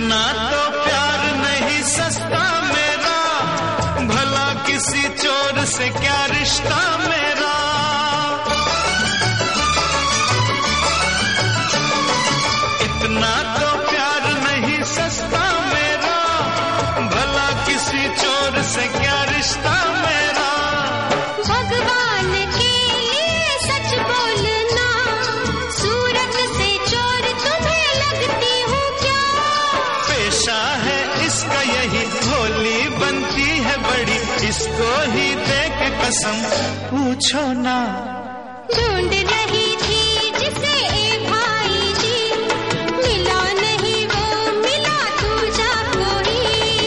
इतना तो प्यार नहीं सस्ता मेरा, भला किसी चोर से क्या रिश्ता मेरा। इतना तो प्यार नहीं सस्ता मेरा, भला किसी चोर से क्या रिश्ता मेरा। भगवान के लिए सच बोलना, सूरत से चोर तुम्हें लगती हूँ क्या? पेशा है इसका यही, भोली बनती है बड़ी, इसको ही दे के कसम पूछो ना। ढूंढ रही थी जिसे ए भाई जी, मिला नहीं वो मिला दूजा कोई।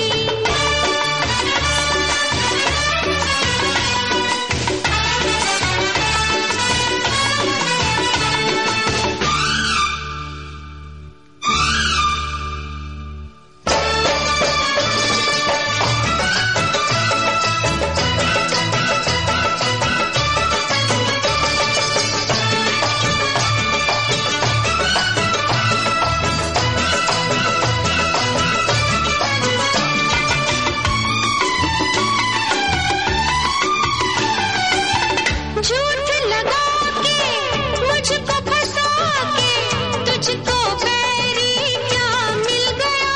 झूठ लगा के मुझको फंसा के, तुझको बैरी क्या मिल गया?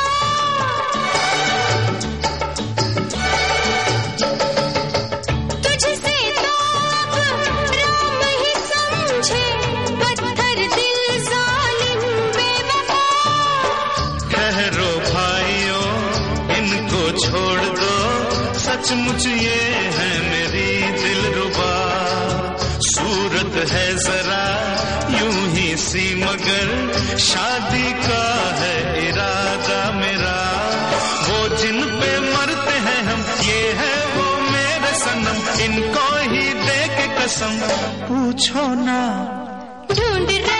तुझसे तो अब राम ही समझे, पत्थर दिल जालिम बेवफा। ठहरो भाइयों इनको छोड़ दो, सचमुच ये है मेरी दिलरुबा। सूरत है जरा यूं ही सी, मगर शादी का है इरादा मेरा। वो जिन पे मरते हैं हम, ये है वो मेरे सनम, इनको ही दे के कसम पूछो ना। ढूंढ